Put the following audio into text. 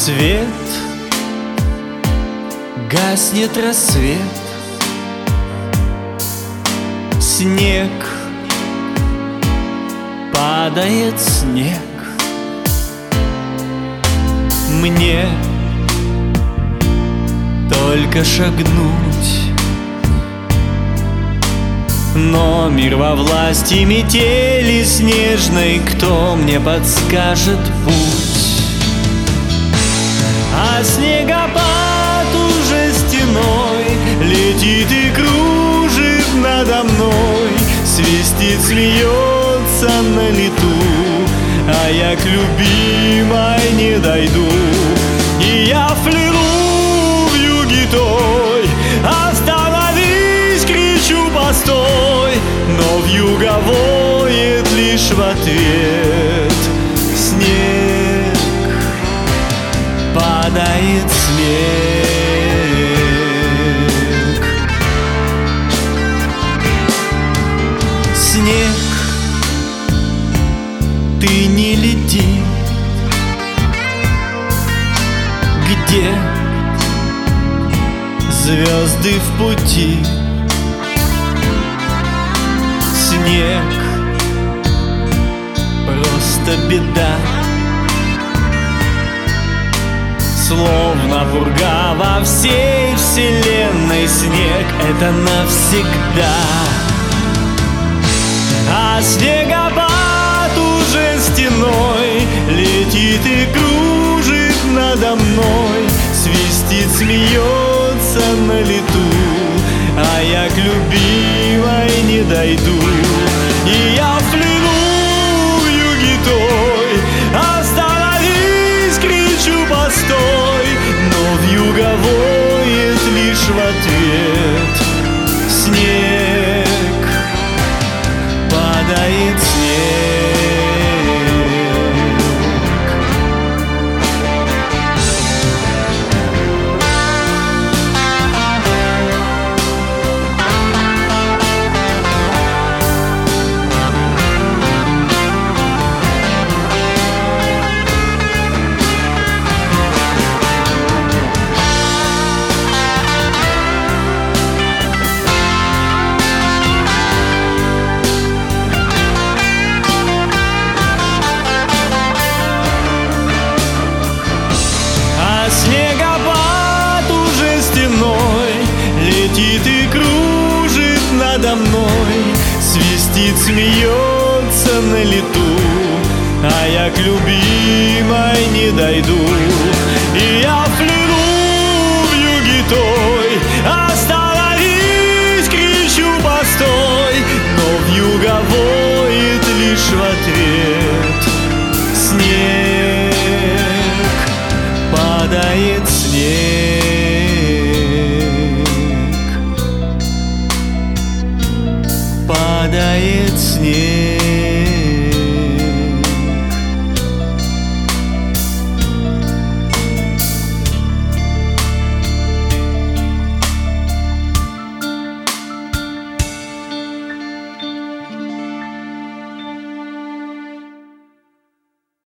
Свет, гаснет рассвет, снег, падает снег. Мне только шагнуть, но мир во власти метели снежной. Кто мне подскажет путь? А снегопад уже стеной летит и кружит надо мной, свистит, смеется на лету, а я к любимой не дойду. И я плыву в юге той, остановись, кричу, постой, но вьюга воет лишь в ответ. Снег, падает снег. Снег, ты не лети, где звезды в пути. Снег, просто беда, словно пурга во всей вселенной. Снег — это навсегда. А снегопад уже стеной летит и кружит надо мной, свистит, смеется на лету, а я к любимой не дойду. И я плыву в юге той, остановись, кричу, постой, но вьюга воет лишь в ответ. Снег, падает снег. Снегопад уже стеной летит и кружит надо мной, свистит, смеется на лету, а я к любимой не дойду. И я плыву в юге той, остановись, кричу, постой, но вьюга воет лишь в ответ. Снег, падает снег.